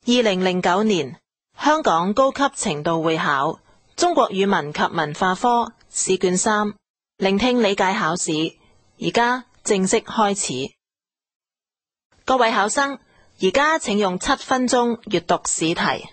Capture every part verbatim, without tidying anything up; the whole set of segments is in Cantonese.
二零零九年香港高級程度會考中國語文及文化科試卷三聆聽理解考試，而家正式開始。各位考生，而家請用七分鐘閱讀試題。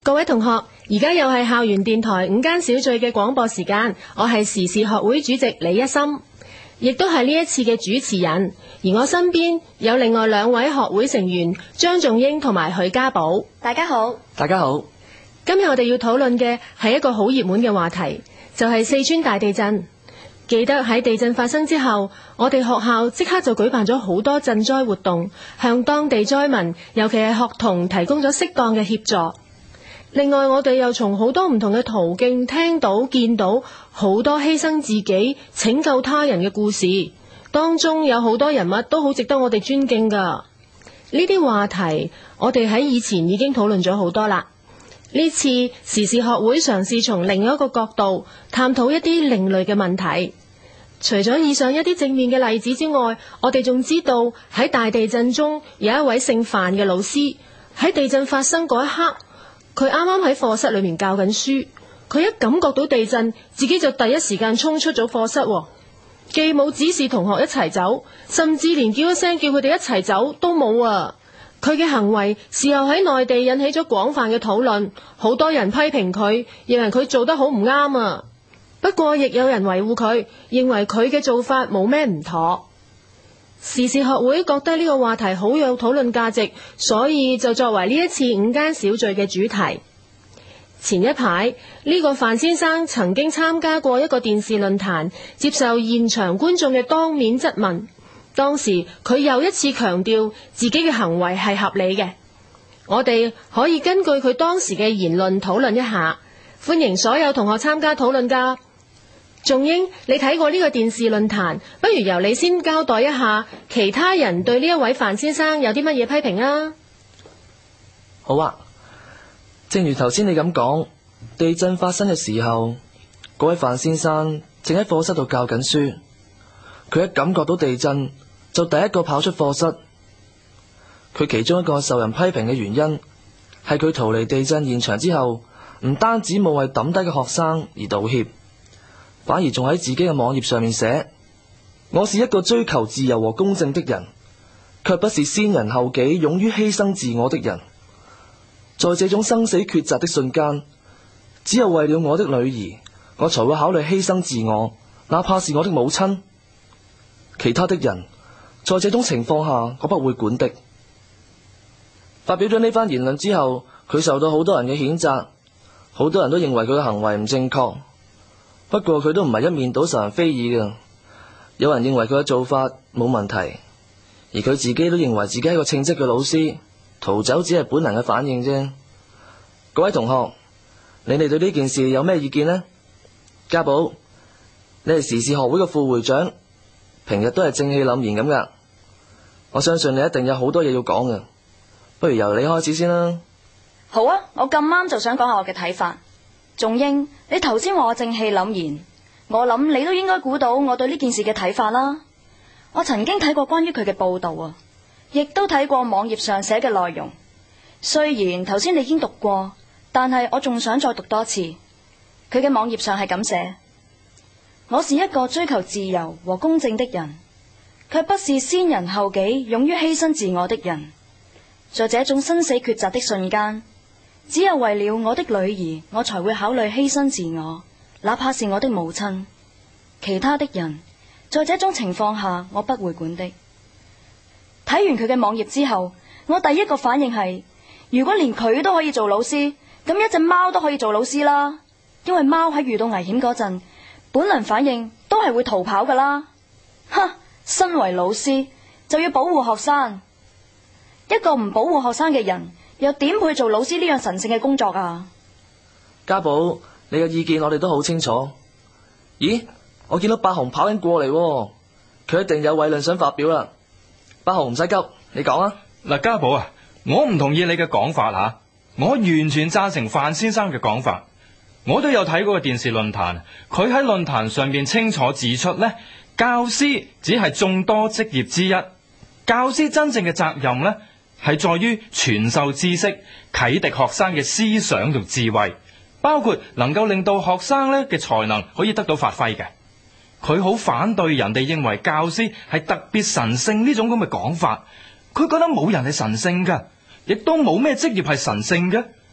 各位同學，而家又係校園電台午間小聚嘅廣播時間，我係時事學會主席李一心，亦都係呢一次嘅主持人。而我身邊有另外兩位學會成員張仲英同埋許家寶。 大家好。 大家好。 今日我哋要討論嘅係一個好熱門嘅話題，就係四川大地震。記得喺地震發生之後，我哋學校即刻就舉辦咗好多賑災活動，向當地災民，尤其係學童提供咗適當嘅協助。另外，我哋又從好多唔同嘅途徑聽到、見到好多犧牲自己、拯救他人嘅故事，當中有好多人物都好值得我哋尊敬㗎。呢啲話題，我哋喺以前已經討論咗好多啦。呢次時事學會嘗試從另一個角度探討一啲另類嘅問題。除咗以上一啲正面嘅例子之外，我哋仲知道喺大地震中有一位姓范嘅老師，喺地震發生嗰一刻，佢啱啱喺課室裏面教緊書，佢一感覺到地震，自己就第一時間衝出咗課室，既冇指示同學一齊走，甚至連叫一聲叫佢哋一齊走都冇啊！佢嘅行為事後喺內地引起咗廣泛嘅討論，好多人批評佢，認為佢做得好唔啱啊！不過亦有人維護佢，認為佢嘅做法冇咩唔妥。時事學會覺得呢個話題好有討論價值，所以就作為呢一次午間小聚嘅主題。前一排呢個范先生曾經參加過一個電視論壇，接受現場觀眾嘅當面質問。當時佢又一次強調自己嘅行為係合理嘅。我哋可以根據佢當時嘅言論討論一下，歡迎所有同學參加討論㗎。仲英，你睇過呢個電視論壇，不如由你先交代一下其他人對呢一位范先生有啲乜嘢批評啊？ 好啊，正如頭先你咁講，地震發生嘅時候，嗰位范先生正喺課室度教緊書，佢一感覺到地震就第一個跑出課室。佢其中一個受人批評嘅原因係佢逃離地震現場之後，唔單止冇為抌低嘅學生而道歉，反而仲喺自己嘅網頁上面寫：我是一個追求自由和公正的人，卻不是先人後己、勇於犧牲自我的人。在這種生死抉擇的瞬間，只有為了我的女兒，我才會考慮犧牲自我，哪怕是我的母親。其他的人，在這種情況下，我不會管的。發表咗呢番言論之後，佢受到好多人嘅譴責，好多人都認為佢嘅行為唔正確。不過佢都唔係一面倒受人非議嘅，有人認為佢嘅做法冇問題，而佢自己都認為自己係個稱職嘅老師，逃走只係本能嘅反應啫。各位同學，你哋對呢件事有咩意見呢？家寶，你係時事學會嘅副會長，平日都係正氣凜然咁噶，我相信你一定有好多嘢要講嘅，不如由你開始先啦。 好啊，我咁啱就想講下我嘅睇法。仲英，你頭先話我正氣凜然，我諗你都應該估到我對呢件事嘅睇法啦。我曾經睇過關於佢嘅報道啊，亦都睇過網頁上寫嘅內容。雖然頭先你已經讀過，但係我仲想再讀多次。佢嘅網頁上係咁寫：我是一個追求自由和公正的人，卻不是先人後己、勇於犧牲自我的人。在這種生死抉擇的瞬間，只有為了我的女兒，我才會考慮犧牲自我，哪怕是我的母親。其他的人，在這種情況下，我不會管的。睇完佢嘅網頁之後，我第一個反應係，如果連佢都可以做老師，咁一隻貓都可以做老師啦。因為貓喺遇到危險嗰陣，本能反應都係會逃跑噶啦。哼，身為老師就要保護學生，一個唔保護學生嘅人，又點配做老師呢樣神聖嘅工作啊？ 家寶，你嘅意見我哋都好清楚。咦，我見到八紅跑緊過嚟，佢一定有偉論想發表啦。八紅唔使急，你講啊。 嗱，家寶啊，我唔同意你嘅講法吓，我完全贊成范先生嘅講法。我都有睇過個電視論壇，佢喺論壇上面清楚指出呢，教師只係眾多職業之一，教師真正嘅責任呢，係在於傳授知識，啟迪學生嘅思想同智慧，包括能夠令到學生咧嘅才能可以得到發揮嘅。佢好反對人哋認為教師係特別神聖呢種咁嘅講法，佢覺得冇人係神聖㗎，亦都冇咩職業係神聖嘅。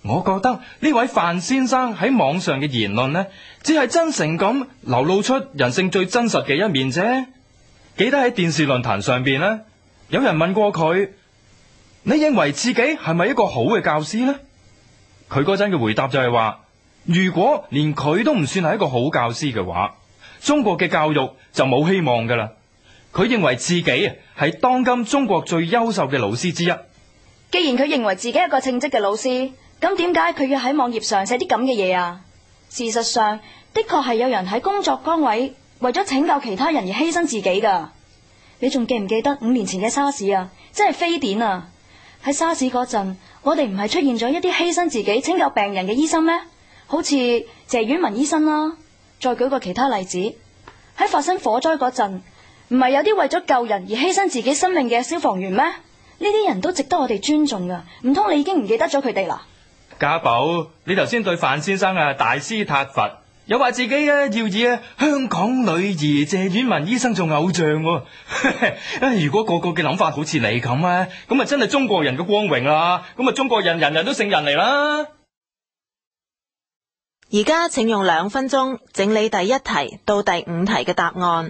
我覺得呢位范先生喺網上嘅言論呢，只係真誠咁流露出人性最真實嘅一面啫。記得喺電視論壇上邊呢，有人問過佢：你認為自己係咪一個好嘅教師呢？佢嗰陣嘅回答就係話：如果連佢都唔算係一個好教師嘅話，中國嘅教育就冇希望噶啦。佢認為自己係當今中國最優秀嘅老師之一。 既然佢認為自己係一個稱職嘅老師，咁點解佢要喺網頁上寫啲咁嘅嘢啊？事實上，的確係有人喺工作崗位為咗拯救其他人而犧牲自己噶。你仲記唔記得五年前嘅沙士啊？真係非典啊！喺沙士嗰陣，我哋唔係出現咗一啲犧牲自己拯救病人嘅醫生咩？好似謝婉文醫生啦。再舉個其他例子，喺發生火災嗰陣，唔係有啲為咗救人而犧牲自己生命嘅消防員咩？呢啲人都值得我哋尊重噶。唔通你已經唔記得咗佢哋啦？ 家寶，你頭先對范先生啊大施撻伐，又話自己啊要以啊香港女兒謝婉文醫生做偶像喎。如果個個嘅諗法好似你咁啊，咁啊真係中國人嘅光榮啦。咁啊中國人人人都聖人嚟啦。 而家請用兩分鐘整理第一題到第五題嘅答案。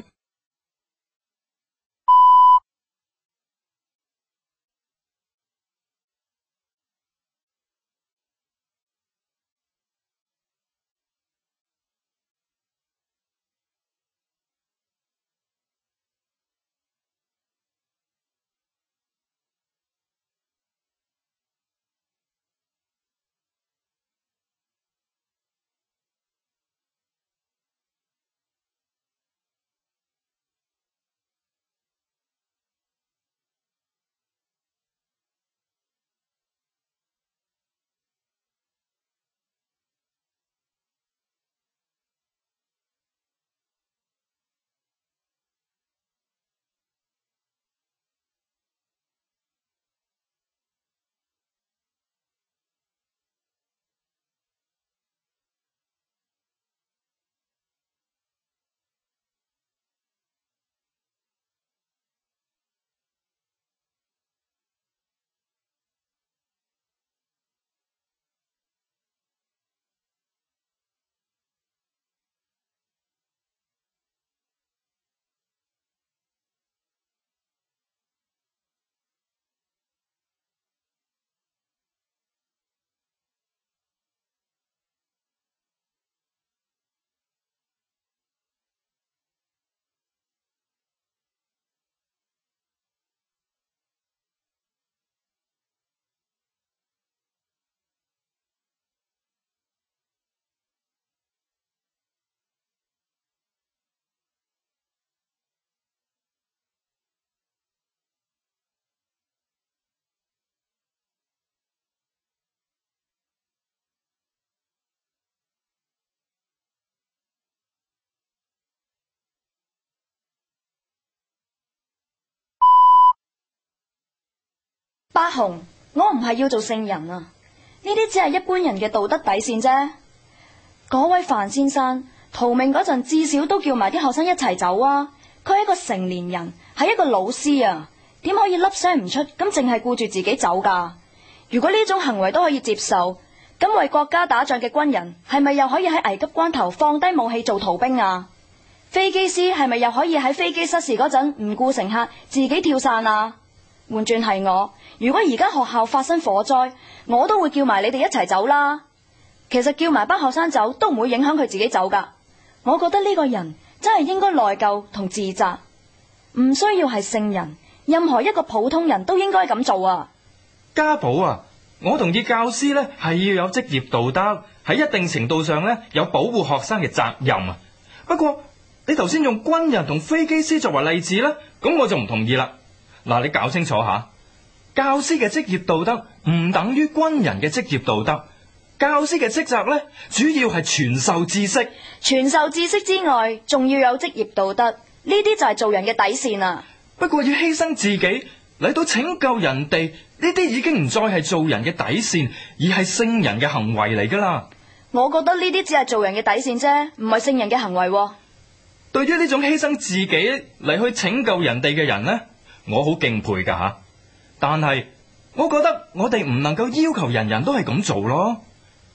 八紅，我唔係要做聖人啊，呢啲只係一般人嘅道德底線啫。嗰位范先生逃命嗰陣，至少都叫埋啲學生一齊走啊。佢係一個成年人，係一個老師啊，點可以粒聲唔出咁淨係顧住自己走噶？如果呢種行為都可以接受，咁為國家打仗嘅軍人係咪又可以喺危急關頭放低武器做逃兵啊？飛機師係咪又可以喺飛機失事嗰陣唔顧乘客自己跳傘啊？換轉係我，如果而家學校發生火災，我都會叫埋你哋一齊走啦。其實叫埋班學生走都唔會影響佢自己走噶。我覺得呢個人真係應該內疚同自責，唔需要係聖人，任何一個普通人都應該咁做啊。 家寶啊，我同意教師呢係要有職業道德，喺一定程度上呢有保護學生嘅責任啊。不過你頭先用軍人同飛機師作為例子呢，咁我就唔同意啦。嗱，你搞清楚下，教師嘅職業道德唔等於軍人嘅職業道德。教師嘅職責呢，主要係傳授知識。 傳授知識之外，仲要有職業道德，呢啲就係做人嘅底線啊。 不過要犧牲自己嚟到拯救人哋，呢啲已經唔再係做人嘅底線，而係聖人嘅行為嚟噶啦。 我覺得呢啲只係做人嘅底線啫，唔係聖人嘅行為喎。 對於呢種犧牲自己嚟去拯救人哋嘅人呢，我好敬佩噶吓，但係我覺得我哋唔能夠要求人人都係咁做咯。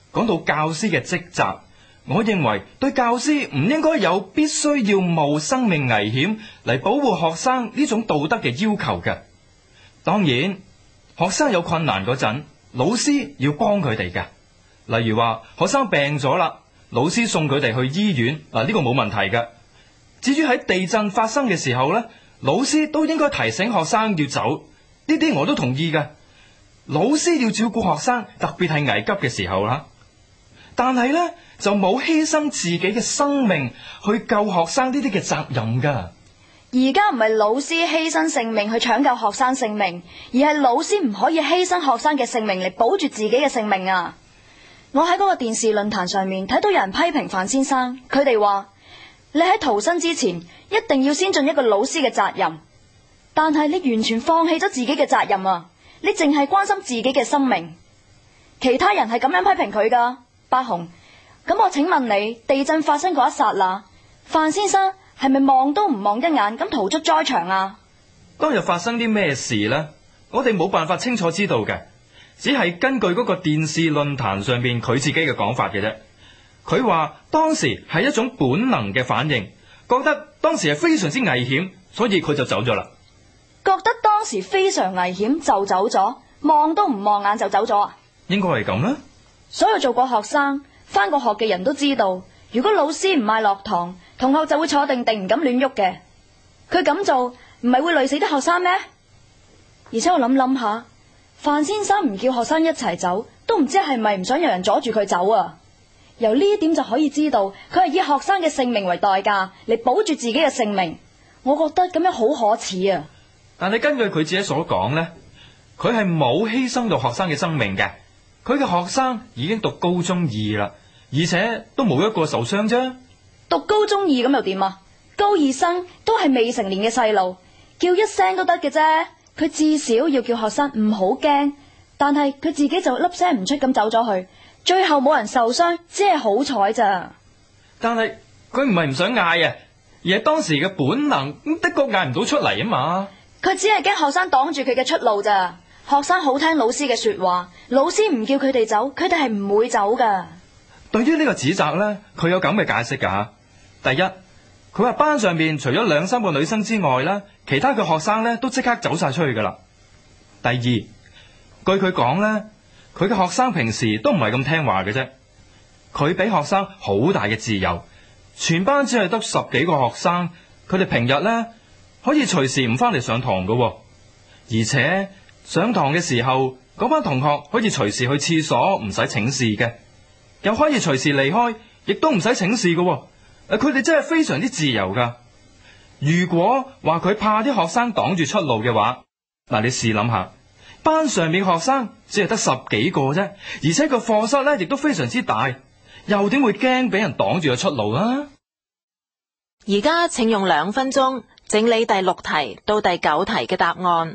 講到教師嘅職責，我認為對教師唔應該有必須要冒生命危險嚟保護學生呢種道德嘅要求嘅。當然，學生有困難嗰陣，老師要幫佢哋嘅。例如話學生病咗啦，老師送佢哋去醫院，嗱、這、呢個冇問題嘅。至於喺地震發生嘅時候呢，老師都應該提醒學生要走，呢啲我都同意嘅。老師要照顧學生，特別係危急嘅時候啦。但係呢，就冇犧牲自己嘅生命去救學生呢啲嘅責任噶。 而家唔係老師犧牲性命去搶救學生性命，而係老師唔可以犧牲學生嘅性命嚟保住自己嘅性命啊！我喺嗰個電視論壇上面睇到有人批評范先生，佢哋話你喺逃生之前一定要先盡一個老師嘅責任，但係你完全放棄咗自己嘅責任啊！你淨係關心自己嘅生命，其他人係咁樣批評佢噶。八雄，咁我請問你，地震發生嗰一剎那，范先生係咪望都唔望一眼咁逃出災場啊？ 當日發生啲咩事呢？我哋冇辦法清楚知道嘅。只係根據嗰個電視論壇上邊佢自己嘅講法嘅啫。佢話當時係一種本能嘅反應，覺得當時係非常之危險，所以佢就走咗啦。 覺得當時非常危險就走咗，望都唔望眼就走咗啊？ 應該係咁啦。 所有做過學生、返過學嘅人都知道，如果老師唔嗌落堂，同學就會坐定定唔敢亂喐嘅。佢咁做唔係會累死啲學生咩？而且我諗諗下，范先生唔叫學生一齊走，都唔知係咪唔想有人阻住佢走啊？由呢一點就可以知道，佢係以學生嘅性命為代價嚟保住自己嘅性命。我覺得咁樣好可恥啊！ 但係根據佢自己所講呢，佢係冇犧牲到學生嘅生命嘅。佢嘅學生已經讀高中二啦，而且都冇一個受傷啫。 讀高中二咁又點啊？高二生都係未成年嘅細路，叫一聲都得嘅啫。佢至少要叫學生唔好驚，但係佢自己就粒聲唔出咁走咗去，最後冇人受傷，只係好彩咋。 但係佢唔係唔想嗌啊，而係當時嘅本能，的確嗌唔到出嚟啊嘛。 佢只係驚學生擋住佢嘅出路咋。學生好聽老師嘅說話，老師唔叫佢哋走，佢哋係唔會走噶。 對於呢個指責呢，佢有咁嘅解釋噶。第一，佢話班上面除咗兩三個女生之外呢，其他嘅學生呢都即刻走晒出去噶啦。第二，據佢講呢，佢嘅學生平時都唔係咁聽話嘅啫。佢俾學生好大嘅自由，全班只係得十幾個學生，佢哋平日呢可以隨時唔翻嚟上堂噶，而且上堂嘅時候，嗰班同學可以隨時去廁所，唔使請示嘅，又可以隨時離開，亦都唔使請示嘅。誒，佢哋真係非常之自由噶。如果話佢怕啲學生擋住出路嘅話，嗱，你試諗下，班上面嘅學生只係得十幾個啫，而且個課室咧亦都非常之大，又點會驚俾人擋住個出路啊？ 而家請用兩分鐘整理第六題到第九題嘅答案。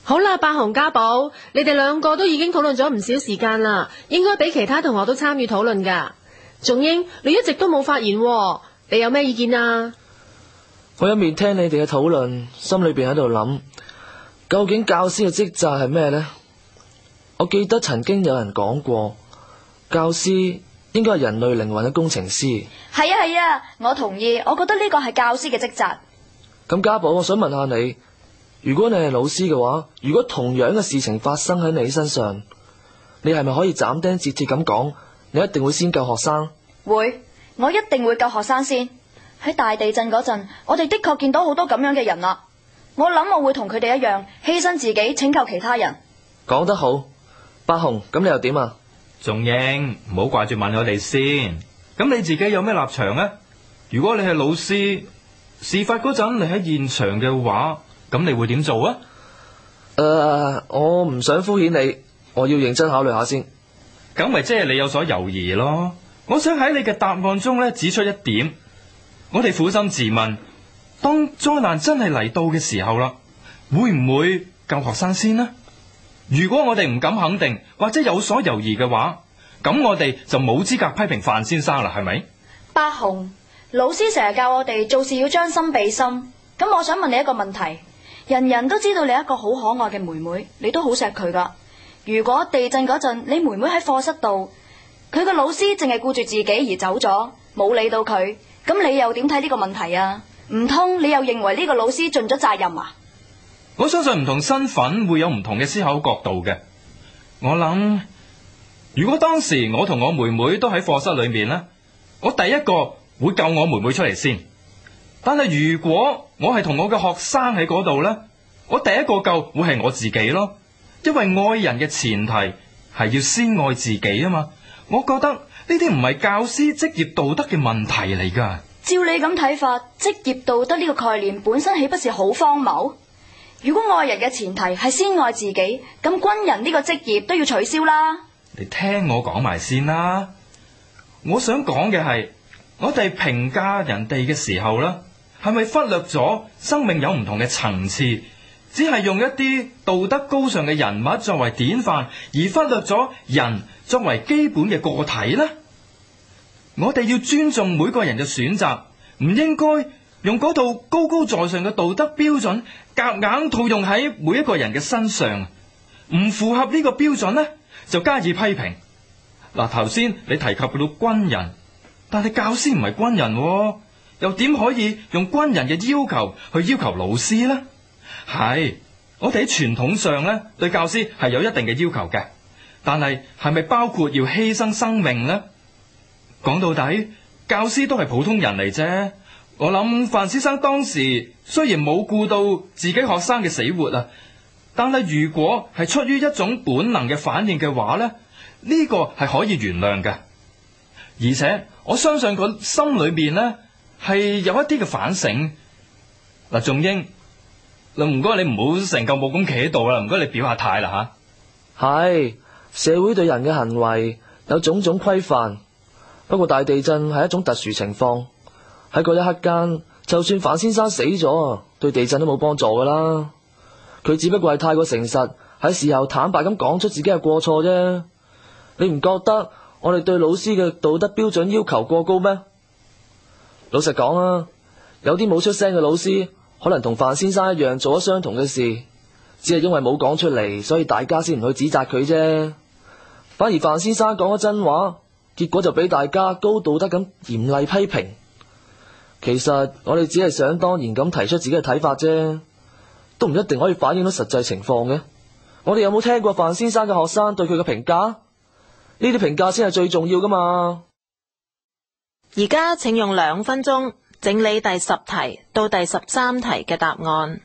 好啦，八紅家寶，你哋兩個都已經討論咗唔少時間啦，應該俾其他同學都參與討論噶。仲英，你一直都冇發言喎，你有咩意見啊？ 我一面聽你哋嘅討論，心裏邊喺度諗，究竟教師嘅職責係咩呢？我記得曾經有人講過，教師應該係人類靈魂嘅工程師。 係啊係啊，我同意，我覺得呢個係教師嘅職責。 咁家寶，我想問下你，如果你係老師嘅話，如果同樣嘅事情發生喺你身上，你係咪可以斬釘截鐵咁講，你一定會先救學生？ 會，我一定會救學生先。喺大地震嗰陣，我哋的確見到好多咁樣嘅人啦。我諗我會同佢哋一樣，犧牲自己拯救其他人。 講得好，八紅，咁你又點啊？ 仲英，唔好掛住問我哋先。咁你自己有咩立場呢？如果你係老師，事發嗰陣你喺現場嘅話，咁你會點做啊？ 誒、呃，我唔想敷衍你，我要認真考慮下先。 咁咪即係你有所猶豫咯。我想喺你嘅答案中咧指出一點，我哋撫心自問，當災難真係嚟到嘅時候啦，會唔會救學生先呢？如果我哋唔敢肯定或者有所猶豫嘅話，咁我哋就冇資格批評范先生啦，係咪？ 八紅，老師成日教我哋做事要將心比心。咁我想問你一個問題，人人都知道你一個好可愛嘅妹妹，你都好錫佢噶。如果地震嗰陣，你妹妹喺課室度，佢個老師淨係顧住自己而走咗，冇理到佢，咁你又點睇呢個問題啊？唔通你又認為呢個老師盡咗責任啊？ 我相信唔同身份會有唔同嘅思考角度嘅。我諗，如果當時我同我妹妹都喺課室裏面呢，我第一個會救我妹妹出嚟先。但係如果我係同我嘅學生喺嗰度呢，我第一個救會係我自己咯。因為愛人嘅前提係要先愛自己啊嘛。我覺得呢啲唔係教師職業道德嘅問題嚟噶。 照你咁睇法，職業道德呢個概念本身豈不是好荒謬？如果愛人嘅前提係先愛自己，咁軍人呢個職業都要取消啦。 你聽我講埋先啦。我想講嘅係，我哋評價人哋嘅時候啦，係咪忽略咗生命有唔同嘅層次？只係用一啲道德高尚嘅人物作為典範，而忽略咗人作為基本嘅個體呢？我哋要尊重每個人嘅選擇，唔應該用嗰套高高在上嘅道德標準夾硬套用喺每一個人嘅身上。唔符合呢個標準呢，就加以批評。嗱，頭先你提及到軍人，但係教師唔係軍人喎，又點可以用軍人嘅要求去要求老師呢？係，我哋喺傳統上咧對教師係有一定嘅要求嘅，但係係咪包括要犧牲生命呢？講到底，教師都係普通人嚟啫。我諗范先生當時雖然冇顧到自己學生嘅死活啊，但係如果係出於一種本能嘅反應嘅話咧，呢個係可以原諒嘅。而且我相信佢心裏面咧係有一啲嘅反省。嗱，仲英。唔該，你唔好成嚿木咁企喺度啦，唔該你表下態啦吓。 係，社會對人嘅行為有種種規範，不過大地震係一種特殊情況，喺嗰一刻間，就算范先生死咗，對地震都冇幫助噶啦。佢只不過係太過誠實，喺事後坦白咁講出自己嘅過錯啫。你唔覺得我哋對老師嘅道德標準要求過高咩？老實講啊，有啲冇出聲嘅老師，可能同范先生一樣做咗相同嘅事，只係因為冇講出嚟，所以大家先唔去指責佢啫。反而范先生講咗真話，結果就俾大家高道德咁嚴厲批評。其實我哋只係想當然咁提出自己嘅睇法啫，都唔一定可以反映到實際情況嘅。我哋有冇聽過范先生嘅學生對佢嘅評價？呢啲評價先係最重要噶嘛。 而家請用兩分鐘整理第十題到第十三題嘅答案。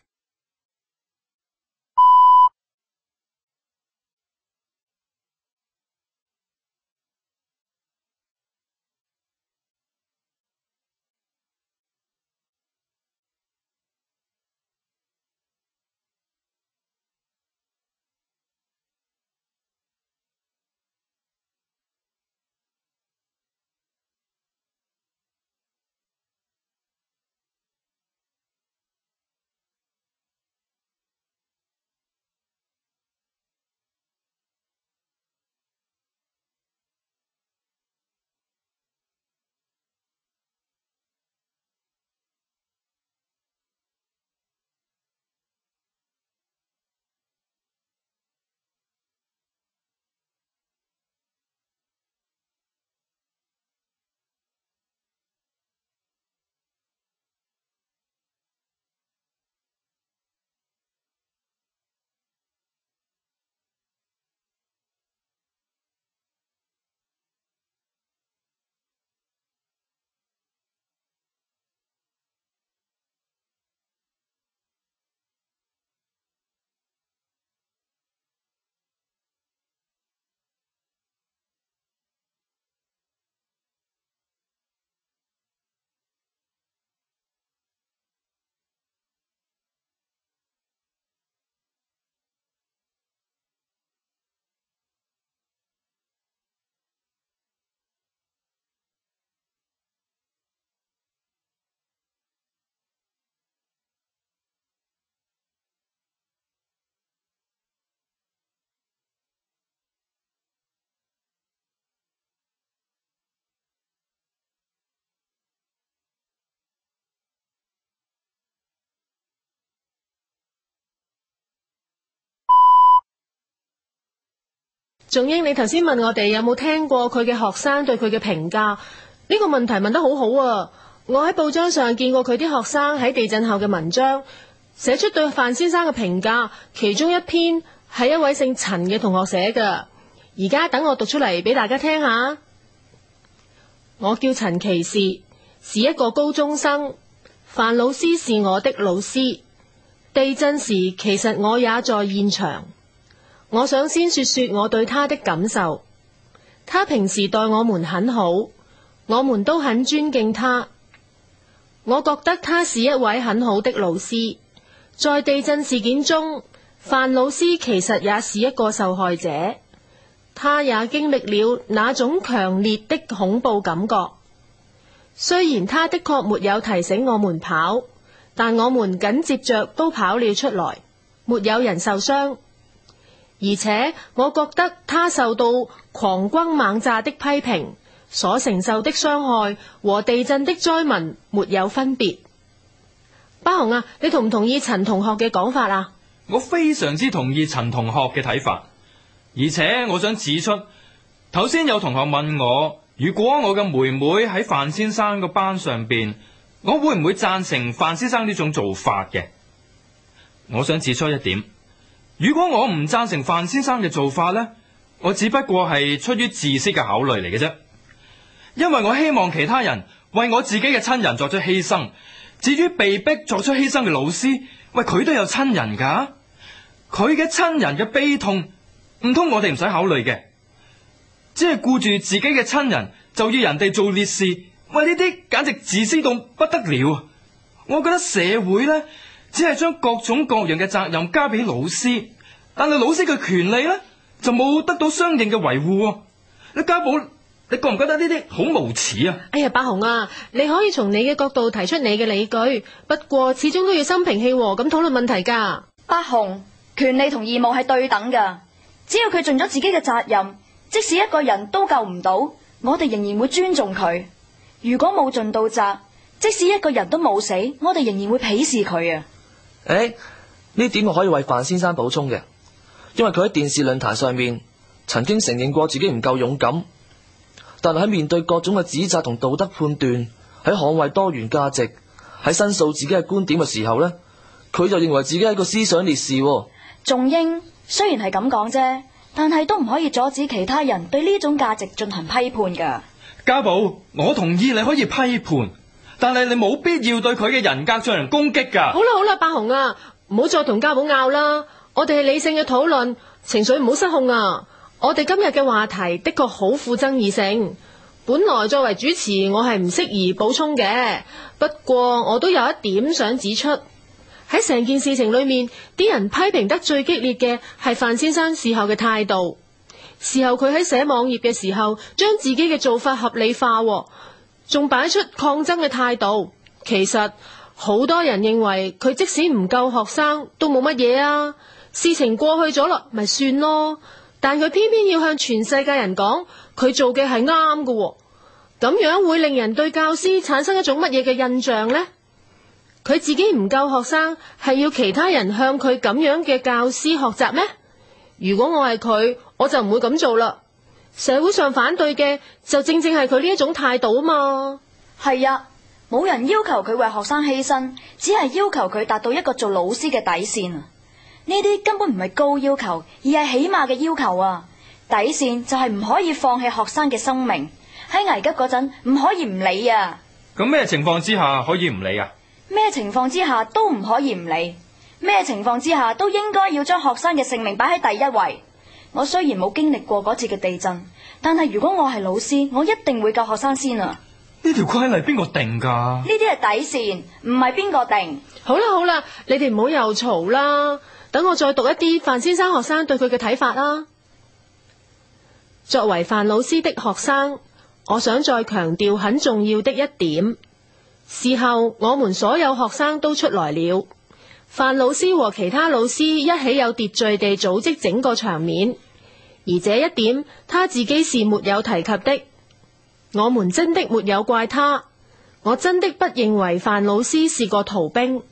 仲英，你頭先問我哋有冇聽過佢嘅學生對佢嘅評價，呢個問題問得好好啊！我喺報章上見過佢啲學生喺地震後嘅文章，寫出對范先生嘅評價，其中一篇係一位姓陳嘅同學寫㗎。而家等我讀出嚟俾大家聽下。我叫陳其士，是一個高中生。范老師是我的老師。地震時其實我也在現場。我想先說說我對他的感受。他平時待我們很好，我們都很尊敬他。我覺得他是一位很好的老師。在地震事件中，范老師其實也是一個受害者，他也經歷了那種強烈的恐怖感覺。雖然他的確沒有提醒我們跑，但我們緊接着都跑了出來，沒有人受傷。而且我覺得他受到狂轟猛炸的批評，所承受的傷害和地震的災民沒有分別。巴雄啊，你同唔同意陳同學嘅講法啊？ 我非常之同意陳同學嘅睇法，而且我想指出，頭先有同學問我，如果我嘅妹妹喺范先生個班上邊，我會唔會贊成范先生呢種做法嘅？我想指出一點，如果我唔贊成范先生嘅做法呢，我只不過係出於自私嘅考慮嚟嘅啫，因為我希望其他人為我自己嘅親人作出犧牲。至於被逼作出犧牲嘅老師，喂，佢都有親人㗎，佢嘅親人嘅悲痛，唔通我哋唔使考慮嘅？只係顧住自己嘅親人，就要人哋做烈士，喂，呢啲簡直自私到不得了。我覺得社會呢，只係將各種各樣嘅責任交俾老師，但係老師嘅權利呢，就冇得到相應嘅維護。你家寶，你覺唔覺得呢啲好無恥啊？ 哎呀，巴雄啊，你可以從你嘅角度提出你嘅理據，不過始終都要心平氣和咁討論問題噶。 巴雄，權利同義務係對等噶，只要佢盡咗自己嘅責任，即使一個人都救唔到，我哋仍然會尊重佢。如果冇盡到責，即使一個人都冇死，我哋仍然會鄙視佢啊。 誒，呢點我可以為范先生補充嘅，因為佢喺電視論壇上面曾經承認過自己唔夠勇敢。但係喺面對各種嘅指責同道德判斷，喺捍衛多元價值，喺申訴自己嘅觀點嘅時候呢，佢就認為自己係一個思想烈士。 仲英，雖然係咁講啫，但係都唔可以阻止其他人對呢種價值進行批判噶。 家寶，我同意你可以批判，但係你冇必要對佢嘅人格進行攻擊噶。 好啦好啦，巴雄啊，唔好再同家寶拗啦，我哋係理性嘅討論，情緒唔好失控啊。我哋今日嘅話題的確好富爭議性，本來作為主持我係唔適宜補充嘅，不過我都有一點想指出，喺成件事情裏面，啲人批評得最激烈嘅係范先生事後嘅態度。事後佢喺寫網頁嘅時候，將自己嘅做法合理化，仲擺出抗爭嘅態度。其實好多人認為佢即使唔救學生都冇乜嘢啊，事情過去咗啦，咪算咯。但佢偏偏要向全世界人講，佢做嘅係啱嘅，咁樣會令人對教師產生一種乜嘢嘅印象呢？佢自己唔救學生，係要其他人向佢咁樣嘅教師學習咩？如果我係佢，我就唔會咁做啦。社會上反對嘅就正正係佢呢一種態度啊嘛。 係啊，冇人要求佢為學生犧牲，只係要求佢達到一個做老師嘅底線啊。呢啲根本唔係高要求，而係起碼嘅要求啊！底線就係唔可以放棄學生嘅生命，喺危急嗰陣唔可以唔理啊！ 咁咩情況之下可以唔理啊？ 咩情況之下都唔可以唔理，咩情況之下都應該要將學生嘅性命擺喺第一位。我雖然冇經歷過嗰次嘅地震，但係如果我係老師，我一定會救學生先啊！ 呢條規例邊個定㗎？ 呢啲係底線，唔係邊個定。 好啦好啦，你哋唔好又嘈啦。等我再讀一啲范先生學生對佢嘅睇法啦。作為范老師的學生，我想再強調很重要的一點。事後我們所有學生都出來了，范老師和其他老師一起有秩序地組織整個場面，而這一點他自己是沒有提及的。我們真的沒有怪他，我真的不認為范老師是個逃兵。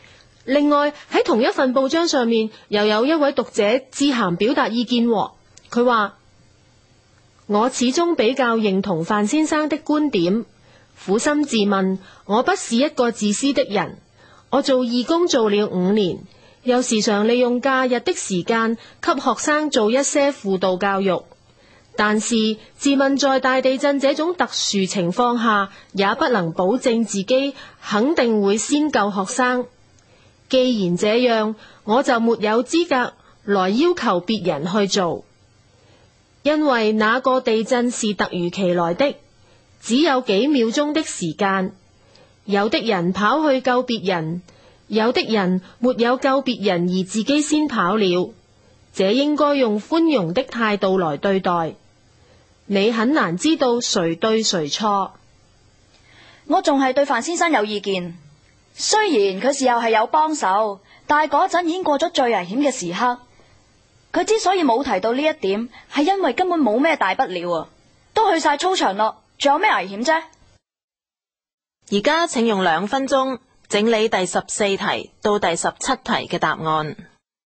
另外喺同一份報章上面，又有一位讀者致函表達意見，佢佢話：我始終比較認同范先生的觀點，苦心自問，我不是一個自私的人。我做義工做了五年，又時常利用假日的時間給學生做一些輔導教育。但是自問在大地震這種特殊情況下，也不能保證自己肯定會先救學生。既然這樣，我就沒有資格來要求別人去做，因為那個地震是突如其來的，只有幾秒鐘的時間。有的人跑去救別人，有的人沒有救別人而自己先跑了，這應該用寬容的態度來對待。你很難知道誰對誰錯。 我仲係對范先生有意見，雖然佢事後係有幫手，但係嗰陣已經過咗最危險嘅時刻。佢之所以冇提到呢一點，係因為根本冇咩大不了啊，都去晒操場咯，仲有咩危險啫？ 而家請用兩分鐘整理第十四題到第十七題嘅答案。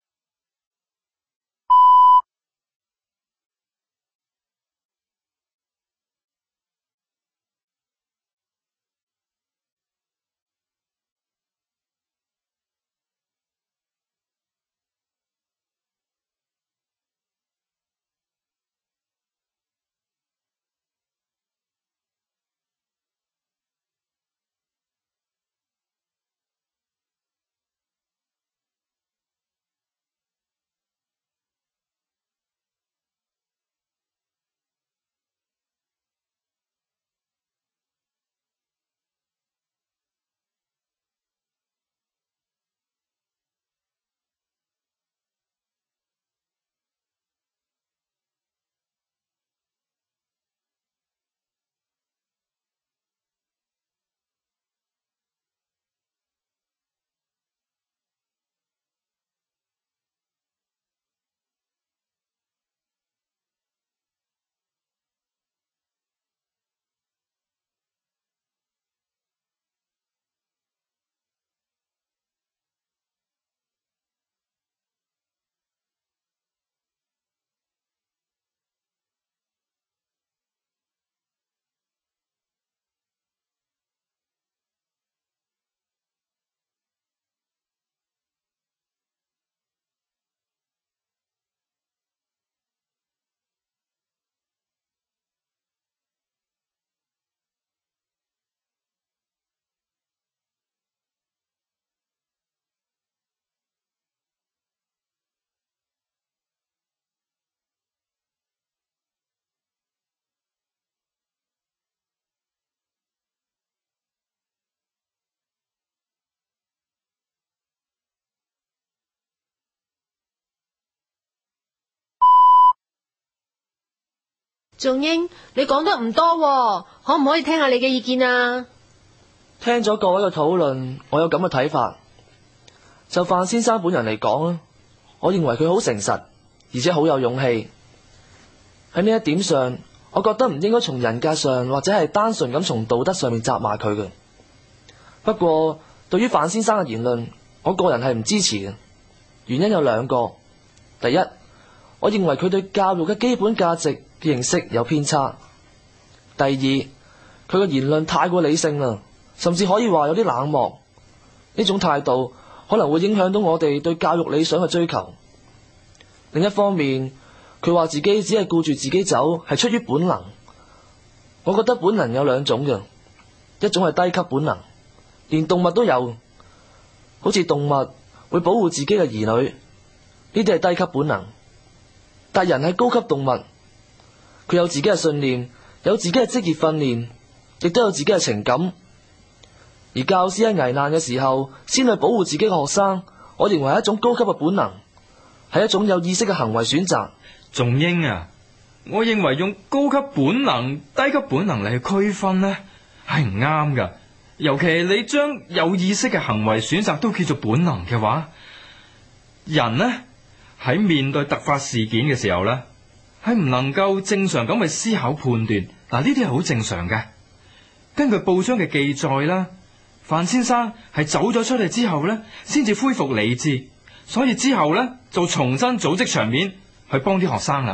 仲英，你講得唔多喎，可唔可以聽下你嘅意見啊？ 聽咗各位嘅討論，我有咁嘅睇法。就范先生本人嚟講啦，我認為佢好誠實，而且好有勇氣。喺呢一點上，我覺得唔應該從人格上或者係單純咁從道德上面責罵佢嘅。不過，對於范先生嘅言論，我個人係唔支持嘅。原因有兩個。第一，我認為佢對教育嘅基本價值嘅認識有偏差。第二，佢嘅言論太過理性啦，甚至可以話有啲冷漠。呢種態度可能會影響到我哋對教育理想嘅追求。另一方面，佢話自己只係顧住自己走，係出於本能。我覺得本能有兩種嘅，一種係低級本能，連動物都有，好似動物會保護自己嘅兒女，呢啲係低級本能。但人係高級動物，佢有自己嘅信念，有自己嘅職業訓練，亦都有自己嘅情感。而教師喺危難嘅時候先去保護自己嘅學生，我認為係一種高級嘅本能，係一種有意識嘅行為選擇。 仲英啊，我認為用高級本能、低級本能嚟去區分呢係唔啱噶。尤其你將有意識嘅行為選擇都叫做本能嘅話，人呢喺面對突發事件嘅時候呢，係唔能夠正常咁去思考判斷。嗱，呢啲係好正常嘅。根據報章嘅記載啦，范先生係走咗出嚟之後呢，先至恢復理智，所以之後呢，就重新組織場面去幫啲學生啦。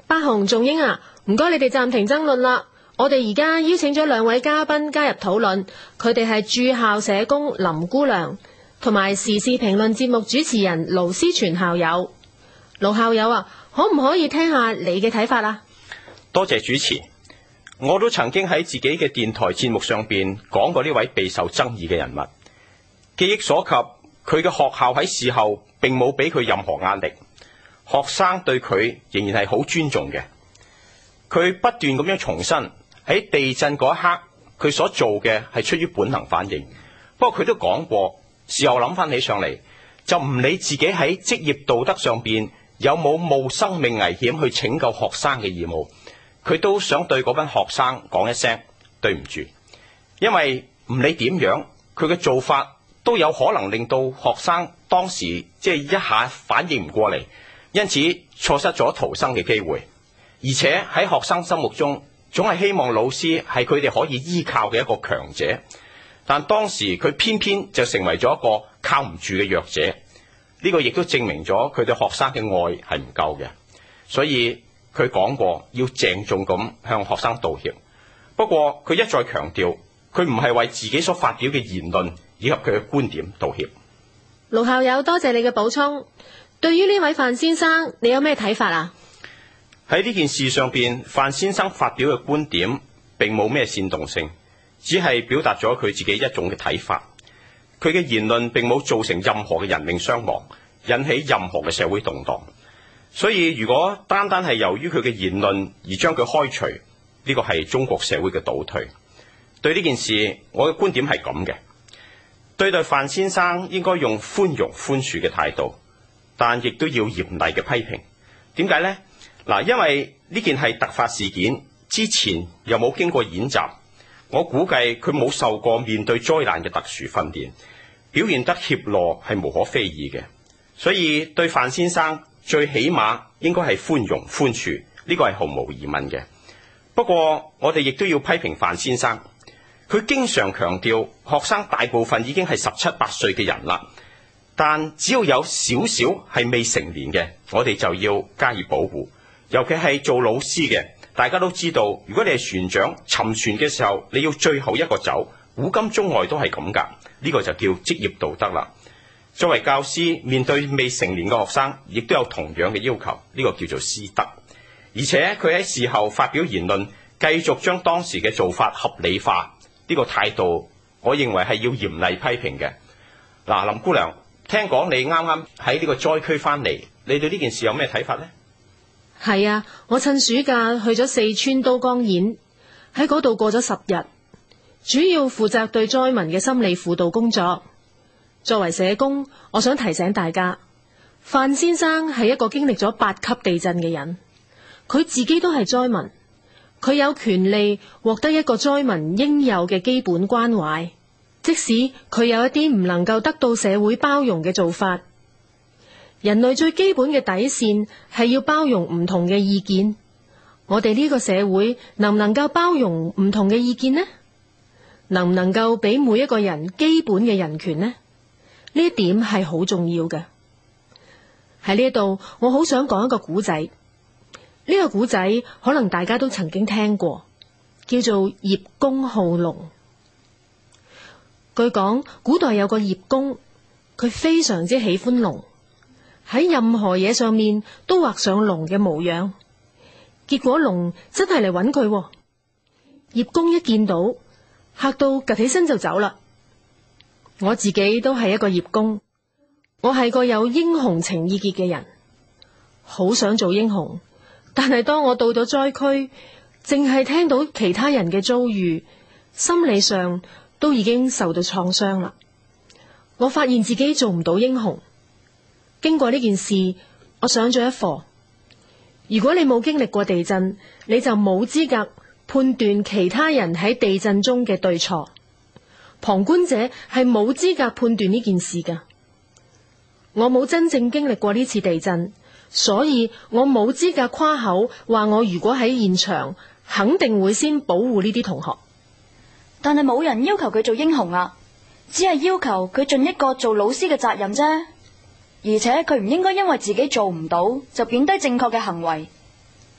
百紅、仲英啊，唔該你哋暫停爭論啦。我哋而家邀請咗兩位嘉賓加入討論，佢哋係駐校社工林姑娘同埋時事評論節目主持人盧思全校友。盧校友啊，可唔可以聽下你嘅睇法啊？ 多謝主持。我都曾經喺自己嘅電台節目上邊講過呢位備受爭議嘅人物。記憶所及，佢嘅學校喺事後並冇俾佢任何壓力，學生對佢仍然係好尊重嘅。佢不斷咁樣重申，喺地震嗰一刻，佢所做嘅係出於本能反應。不過佢都講過，事後諗翻起上嚟，就唔理自己喺職業道德上邊有冇冒生命危險去拯救學生嘅義務，佢都想對嗰班學生講一聲對唔住，因為唔理點樣，佢嘅做法都有可能令到學生當時即係一下反應唔過嚟，因此錯失咗逃生嘅機會。而且喺學生心目中，總係希望老師係佢哋可以依靠嘅一個強者，但當時佢偏偏就成為咗一個靠唔住嘅弱者。呢個亦都證明咗佢對學生嘅愛係唔夠嘅，所以佢講過要鄭重咁向學生道歉。不過佢一再強調，佢唔係為自己所發表嘅言論以及佢嘅觀點道歉。 盧校友，多謝你嘅補充。對於呢位范先生，你有咩睇法啊？ 喺呢件事上邊，范先生發表嘅觀點並冇咩煽動性，只係表達咗佢自己一種嘅睇法。佢嘅言論並冇造成任何嘅人命傷亡，引起任何嘅社會動盪。所以如果單單係由於佢嘅言論而將佢開除，呢個係中國社會嘅倒退。對呢件事，我嘅觀點係咁嘅：對待范先生應該用寬容寬恕嘅態度，但亦都要嚴厲嘅批評。點解呢？嗱，因為呢件係突發事件，之前又冇經過演習，我估計佢冇受過面對災難嘅特殊訓練，表現得怯懦係無可非議嘅。所以對范先生最起碼應該係寬容寬恕，呢個係毫無疑問嘅。不過我哋亦都要批評范先生，佢經常強調學生大部分已經係十七八歲嘅人啦，但只要有少少係未成年嘅，我哋就要加以保護。尤其係做老師嘅，大家都知道，如果你係船長，沉船嘅時候你要最後一個走，古今中外都係咁噶，呢個就叫職業道德啦。作為教師，面對未成年嘅學生，亦都有同樣嘅要求，呢個叫做師德。而且佢喺事後發表言論，繼續將當時嘅做法合理化，呢個態度，我認為係要嚴厲批評嘅。嗱，林姑娘，聽講你啱啱喺呢個災區翻嚟，你對呢件事有咩睇法呢？ 係啊，我趁暑假去咗四川都江堰，喺嗰度過咗十日，主要負責對災民嘅心理輔導工作。作為社工，我想提醒大家，范先生係一個經歷咗八級地震嘅人，佢自己都係災民，佢有權利獲得一個災民應有嘅基本關懷，即使佢有一啲唔能夠得到社會包容嘅做法。人類最基本嘅底線係要包容唔同嘅意見，我哋呢個社會能唔能夠包容唔同嘅意見呢？能唔能夠俾每一個人基本嘅人權呢？呢一點係好重要嘅。喺呢度，我好想講一個古仔。呢個古仔可能大家都曾經聽過，叫做葉公好龍。據講，古代有個葉公，佢非常之喜歡龍。喺任何嘢上面都畫上龍嘅模樣，結果龍真係嚟揾佢。葉公一見到，嚇到趷起身就走啦。我自己都係一個葉公，我係個有英雄情意結嘅人，好想做英雄，但係當我到咗災區，淨係聽到其他人嘅遭遇，心理上都已經受到創傷啦。我發現自己做唔到英雄。經過呢件事，我上咗一課。如果你冇經歷過地震，你就冇資格判斷其他人喺地震中嘅對錯。旁觀者係冇資格判斷呢件事㗎。我冇真正經歷過呢次地震，所以我冇資格誇口話我如果喺現場，肯定會先保護呢啲同學。 但係冇人要求佢做英雄啊，只係要求佢盡一個做老師嘅責任啫。而且佢唔應該因為自己做唔到就貶低正確嘅行為。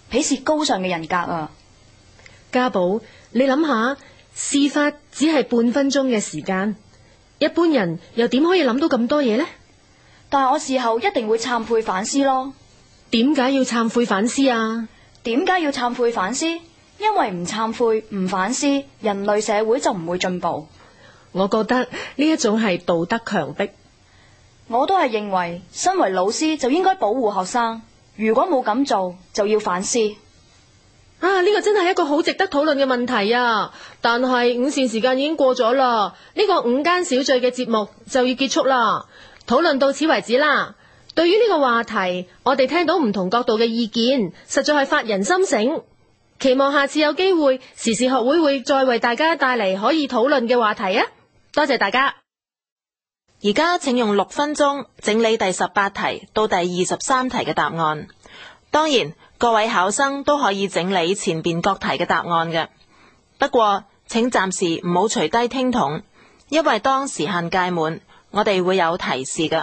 鄙視高尚嘅人格啊！ 家寶，你諗下，事發只係半分鐘嘅時間，一般人又點可以諗到咁多嘢呢？ 但係我事後一定會懺悔反思咯。 點解要懺悔反思啊？ 點解要懺悔反思？因為唔懺悔唔反思，人類社會就唔會進步。 我覺得呢一種係道德強迫。 我都係認為，身為老師就應該保護學生，如果冇咁做，就要反思。 啊，呢個真係一個好值得討論嘅問題啊！但係午膳時間已經過咗啦，呢個午間小聚嘅節目就要結束啦。討論到此為止啦。對於呢個話題，我哋聽到唔同角度嘅意見，實在係發人深省。期望下次有機會，時事學會會再為大家帶嚟可以討論嘅話題啊！多謝大家。 而家請用六分鐘整理第十八題到第二十三題嘅答案。當然，各位考生都可以整理前邊各題嘅答案嘅。不過，請暫時唔好除低聽筒，因為當時限屆滿，我哋會有提示㗎。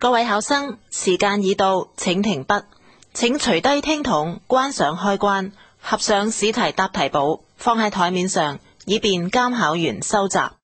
各位考生，時間已到，請停筆，請除低聽筒，關上開關，合上試題答題簿，放喺台面上，以便監考員收集。